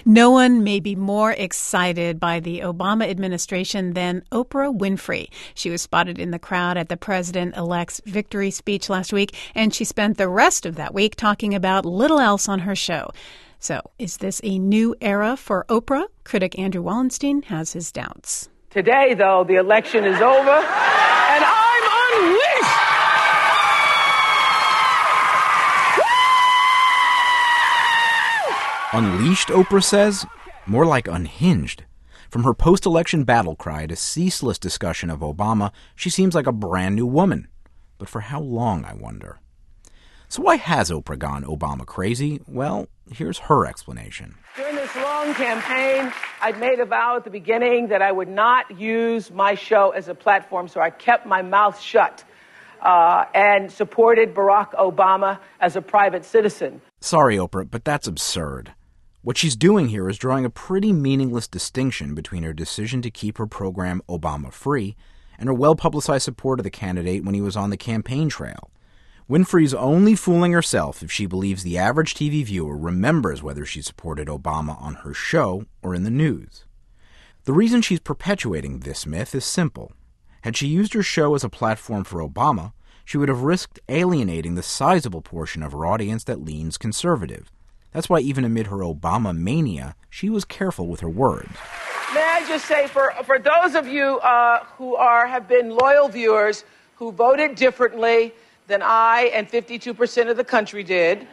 No one may be more excited by the Obama administration than Oprah Winfrey. She was spotted in the crowd at the president-elect's victory speech last week, and she spent the rest of that week talking about little else on her show. So, is this a new era for Oprah? Critic Andrew Wallenstein has his doubts. Today, though, the election is over, and I'm unleashed! Unleashed, Oprah says? More like unhinged. From her post-election battle cry to ceaseless discussion of Obama, she seems like a brand new woman. But for how long, I wonder? So why has Oprah gone Obama crazy? Well, here's her explanation. During this long campaign, I'd made a vow at the beginning that I would not use my show as a platform, so I kept my mouth shut and supported Barack Obama as a private citizen. Sorry, Oprah, but that's absurd. What she's doing here is drawing a pretty meaningless distinction between her decision to keep her program Obama-free and her well-publicized support of the candidate when he was on the campaign trail. Winfrey's only fooling herself if she believes the average TV viewer remembers whether she supported Obama on her show or in the news. The reason she's perpetuating this myth is simple. Had she used her show as a platform for Obama, she would have risked alienating the sizable portion of her audience that leans conservative. That's why even amid her Obama mania, she was careful with her words. May I just say, for those of you who have been loyal viewers who voted differently than I and 52% of the country did,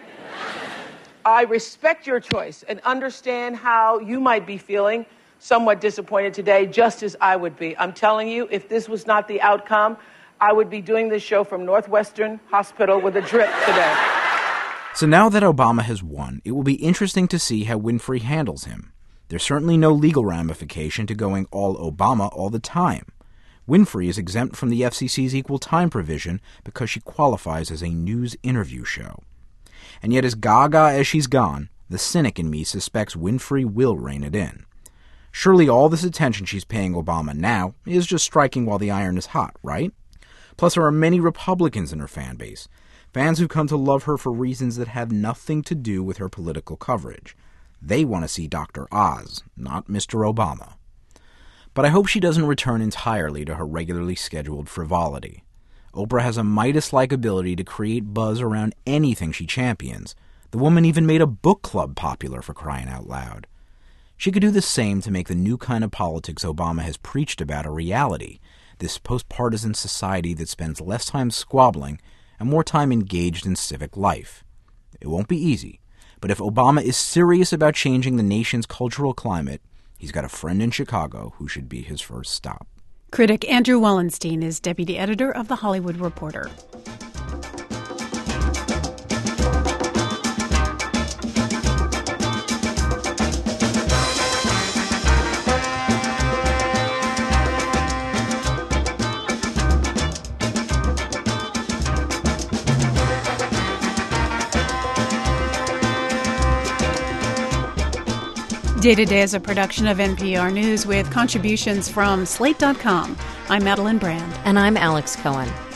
I respect your choice and understand how you might be feeling somewhat disappointed today, just as I would be. I'm telling you, if this was not the outcome, I would be doing this show from Northwestern Hospital with a drip today. So now that Obama has won, it will be interesting to see how Winfrey handles him. There's certainly no legal ramification to going all Obama all the time. Winfrey is exempt from the FCC's equal time provision because she qualifies as a news interview show. And yet as gaga as she's gone, the cynic in me suspects Winfrey will rein it in. Surely all this attention she's paying Obama now is just striking while the iron is hot, right? Plus there are many Republicans in her fan base, fans who've come to love her for reasons that have nothing to do with her political coverage. They want to see Dr. Oz, not Mr. Obama. But I hope she doesn't return entirely to her regularly scheduled frivolity. Oprah has a Midas-like ability to create buzz around anything she champions. The woman even made a book club popular, for crying out loud. She could do the same to make the new kind of politics Obama has preached about a reality, this post-partisan society that spends less time squabbling and more time engaged in civic life. It won't be easy, but if Obama is serious about changing the nation's cultural climate, he's got a friend in Chicago who should be his first stop. Critic Andrew Wallenstein is deputy editor of The Hollywood Reporter. Day to Day is a production of NPR News with contributions from Slate.com. I'm Madeline Brand. And I'm Alex Cohen.